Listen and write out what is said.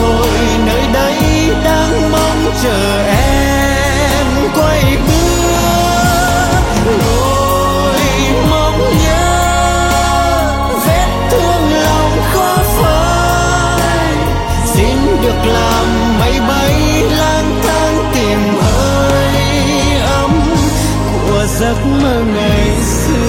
rồi, nơi đây đang mong chờ em quay bước. Nỗi mong nhớ, vết thương lòng khó phai, xin được làm mây bay lang thang tìm hơi ấm của giấc mơ ngày xưa.